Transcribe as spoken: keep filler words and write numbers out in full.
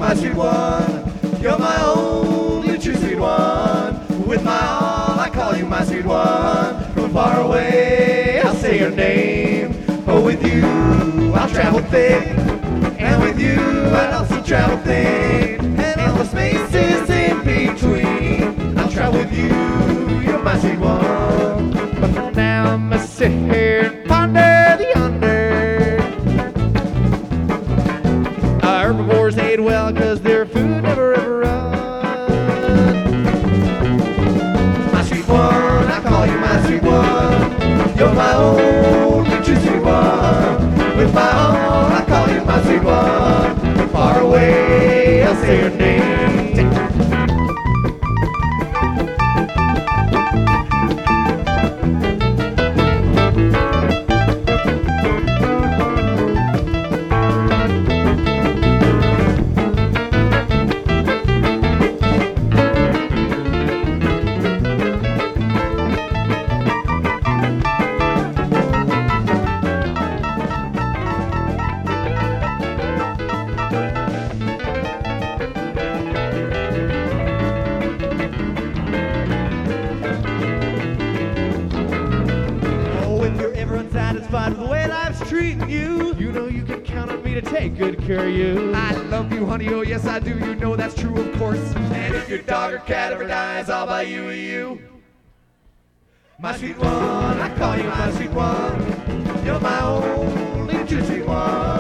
my sweet one. You're my only true sweet one. With my all, I call you my sweet one. From far away, I'll say your name. Oh, with you, I'll travel thick. And with you, I'll also travel thin. And all the spaces in between, I'll travel with you. You're my sweet one. But for now, I must sit here and ponder the under. Uh, herbivores ate well because their food never ever run. My sweet one, I call you my sweet one. You're my only true sweet one. With my all, I call you my sweet one. From far away, I'll say your name. Unsatisfied with the way life's treating you, you know you can count on me to take good care of you. I love you, honey, oh yes I do, you know that's true of course. And if your dog or cat ever dies, I'll buy you a you. My sweet one, I call you my sweet one. You're my only true sweet one.